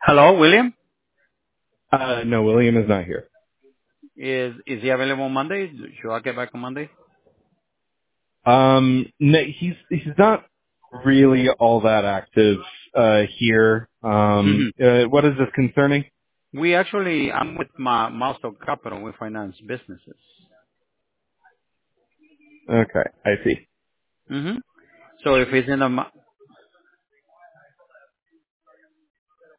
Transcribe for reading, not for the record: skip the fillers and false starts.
Hello, William. No, William is not here. Is he available on Monday? Should I get back on Monday? No, he's not really all that active here. What is this concerning? I'm with my Milestone Capital. We finance businesses. Okay, I see. hmm So if he's in the